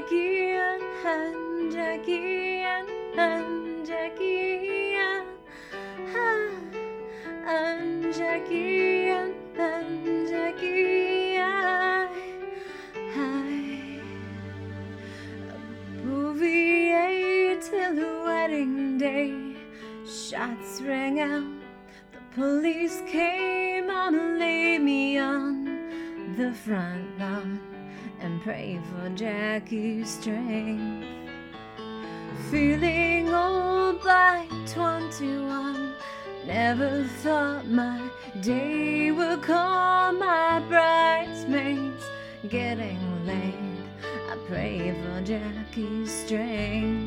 Jackie and Jackie and Jackie and Jackie and Jackie. Abbreviate till the wedding day. Shots rang out. The police came on to lay me on the front lawn and pray for Jackie's strength. Feeling old by 21, never thought my day would come. My bridesmaids getting laid, I pray for Jackie's strength.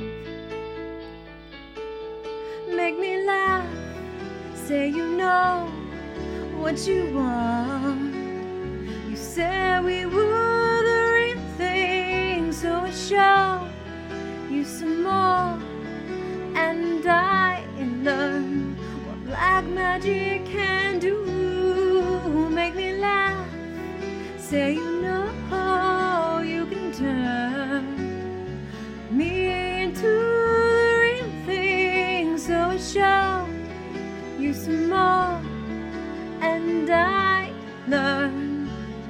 Make me laugh, say you know what you want. You said we were the real thing, so I show you some more. And I learn what black magic can do. Make me laugh, say you know you can turn me into the real thing, so I show you some more. And I learn.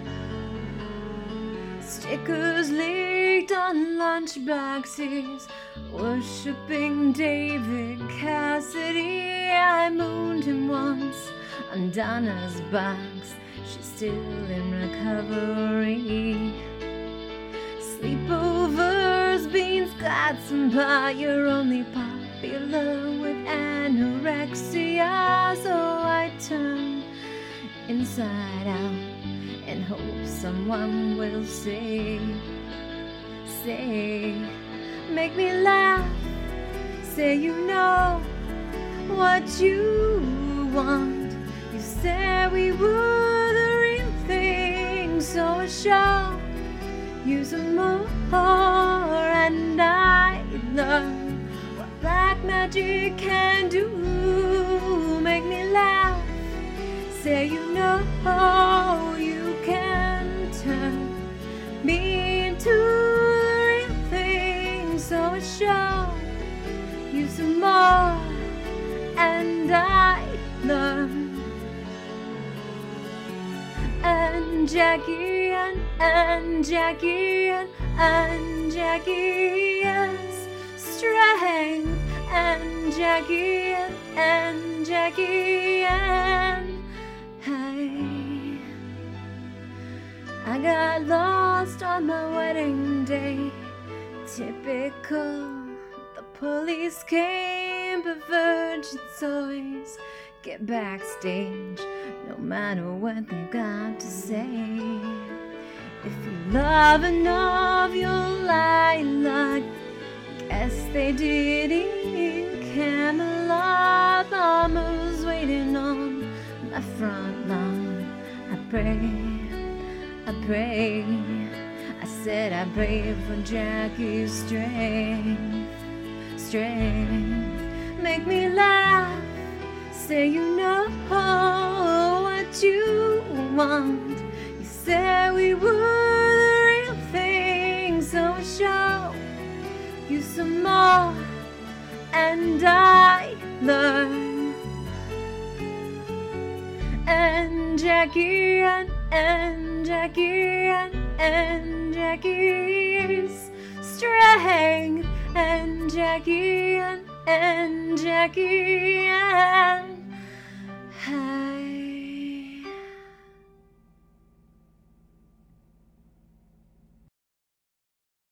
Stickers leaked on lunchboxes, worshipping David Cassidy. I mooned him once on Donna's box, she's still in recovery. Sleepovers, beans, glads, and pie, you're only popular with anorexia. So I turn inside out and hope someone will say, make me laugh, say you know what you want. You said we were the real thing, so I show you some more. And I learn what black magic can do. Make me laugh, say you know you can turn me into the real thing, so I show you some more. And I learn. And Jackie and Jackie and Jackie's strength. And Jackie and Jackie and hey, I got lost on my wedding day. Typical. The police came, but virgins always get backstage, no matter what they got to say. If you love enough, you'll lie like guess they did in Camelot. Mama's waiting on my front lawn. I pray, I said I pray for Jackie's strength. Make me laugh, say you know what you want. You said we were the real thing, so I show you some more. And I learn. And Jackie and Jackie and Jackie's strength. And Jackie and Jackie and